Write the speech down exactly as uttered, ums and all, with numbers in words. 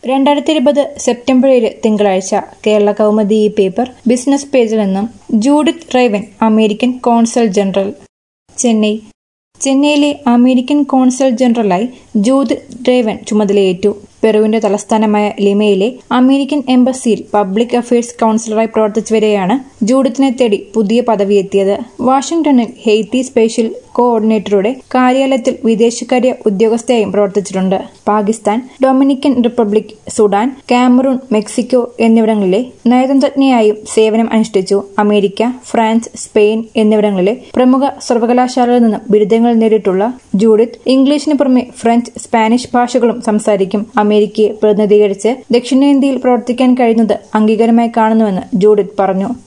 രണ്ടായിരത്തി ഇരുപത് സെപ്റ്റംബർ ഏഴ് തിങ്കളാഴ്ച കേരള കൗമുദി ഈ പേപ്പർ ബിസിനസ് പേജിൽ നിന്നും Judith Ravin American consul general. Chennai ചെന്നൈയിലെ അമേരിക്കൻ കോൺസൽ ജനറലായി ജൂഡിത്ത് റൈവൻ ചുമതലയേറ്റു. പെറുവിന്റെ തലസ്ഥാനമായ ലിമയിലെ അമേരിക്കൻ എംബസിയിൽ പബ്ലിക് അഫയേഴ്സ് കൌൺസിലറായി പ്രവർത്തിച്ചുവരെയാണ് ജൂഡിത്തിനെ തേടി പുതിയ പദവിയെത്തിയത്. വാഷിംഗ്ടണിൽ ഹെയ്ത്തി സ്പെഷ്യൽ കോഓർഡിനേറ്ററുടെ കാര്യാലയത്തിൽ വിദേശകാര്യ ഉദ്യോഗസ്ഥയായും പ്രവർത്തിച്ചിട്ടുണ്ട്. Pakistan, Dominican republic, Sudan, Cameroon, Mexico എന്നിവിടങ്ങളിലെ നയതന്ത്രജ്ഞയായും സേവനം അനുഷ്ഠിച്ചു. അമേരിക്ക, ഫ്രാൻസ്, സ്പെയിൻ എന്നിവിടങ്ങളിലെ പ്രമുഖ സർവകലാശാലകളിൽ നിന്നും ബിരുദങ്ങൾ നേടിയിട്ടുള്ള ജൂഡിത്ത് ഇംഗ്ലീഷിന് പുറമെ ഫ്രഞ്ച്, സ്പാനിഷ് ഭാഷകളും സംസാരിക്കും. അമേരിക്കയെ പ്രതിനിധീകരിച്ച് ദക്ഷിണേന്ത്യയിൽ പ്രവർത്തിക്കാൻ കഴിയുന്നത് അംഗീകാരമായി കാണുന്നുവെന്ന് ജൂഡിത്ത് പറഞ്ഞു.